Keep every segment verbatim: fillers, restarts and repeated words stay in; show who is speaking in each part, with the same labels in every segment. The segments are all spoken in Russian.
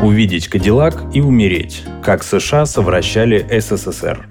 Speaker 1: Увидеть Кадиллак и умереть. Как США совращали СССР.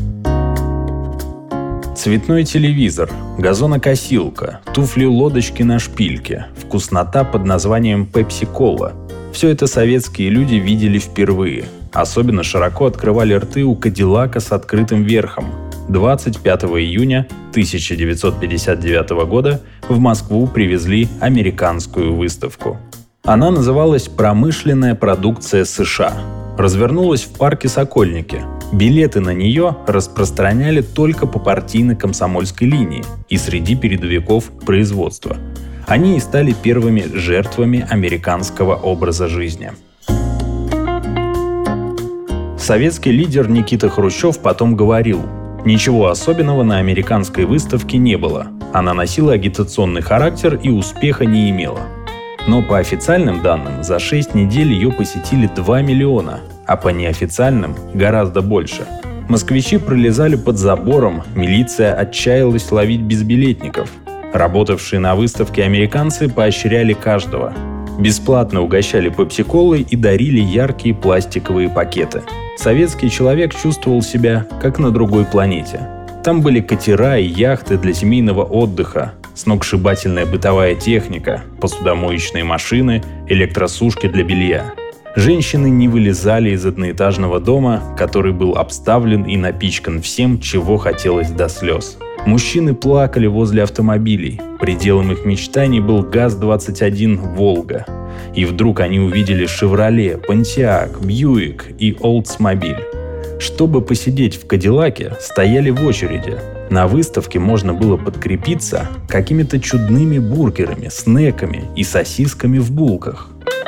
Speaker 1: Цветной телевизор, газонокосилка, туфли-лодочки на шпильке, вкуснота под названием пепси-кола. Все это советские люди видели впервые. Особенно широко открывали рты у Кадиллака с открытым верхом. двадцать пятого июня тысяча девятьсот пятьдесят девятого года в Москву привезли американскую выставку. Она называлась «Промышленная продукция США». Развернулась в парке Сокольники. Билеты на нее распространяли только по партийно-комсомольской линии и среди передовиков производства. Они и стали первыми жертвами американского образа жизни. Советский лидер Никита Хрущев потом говорил: «Ничего особенного на американской выставке не было. Она носила агитационный характер и успеха не имела». Но по официальным данным за шесть недель ее посетили два миллиона, а по неофициальным – гораздо больше. Москвичи пролезали под забором, милиция отчаялась ловить безбилетников. Работавшие на выставке американцы поощряли каждого. Бесплатно угощали пепси-колой и дарили яркие пластиковые пакеты. Советский человек чувствовал себя как на другой планете. Там были катера и яхты для семейного отдыха, сногсшибательная бытовая техника, посудомоечные машины, электросушки для белья. Женщины не вылезали из одноэтажного дома, который был обставлен и напичкан всем, чего хотелось до слез. Мужчины плакали возле автомобилей. Пределом их мечтаний был ГАЗ двадцать один «Волга». И вдруг они увидели «Шевроле», «Понтиак», «Бьюик» и «Олдсмобиль». Чтобы посидеть в Кадиллаке, стояли в очереди. На выставке можно было подкрепиться какими-то чудными бургерами, снеками и сосисками в булках.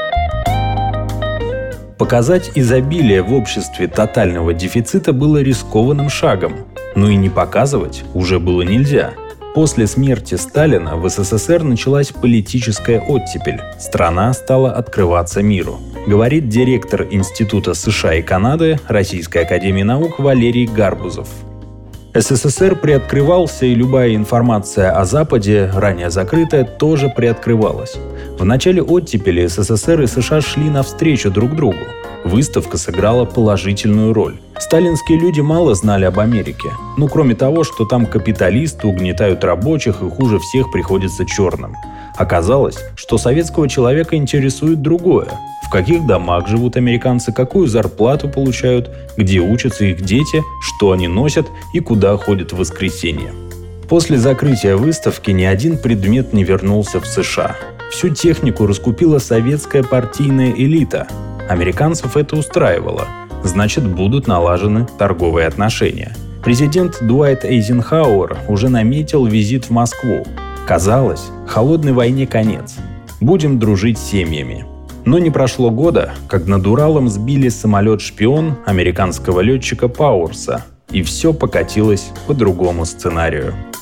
Speaker 1: Показать изобилие в обществе тотального дефицита было рискованным шагом, но и не показывать уже было нельзя. После смерти Сталина в СССР началась политическая оттепель, страна стала открываться миру. Говорит директор Института США и Канады Российской академии наук Валерий Гарбузов. СССР приоткрывался, и любая информация о Западе, ранее закрытая, тоже приоткрывалась. В начале оттепели СССР и США шли навстречу друг другу. Выставка сыграла положительную роль. Сталинские люди мало знали об Америке. Ну, кроме того, что там капиталисты угнетают рабочих и хуже всех приходится черным. Оказалось, что советского человека интересует другое. В каких домах живут американцы, какую зарплату получают, где учатся их дети, что они носят и куда ходят в воскресенье. После закрытия выставки ни один предмет не вернулся в США. Всю технику раскупила советская партийная элита. Американцев это устраивало. Значит, будут налажены торговые отношения. Президент Дуайт Эйзенхауэр уже наметил визит в Москву. Казалось, холодной войне конец. Будем дружить с семьями. Но не прошло года, как над Уралом сбили самолет-шпион американского летчика Пауэрса, и все покатилось по другому сценарию.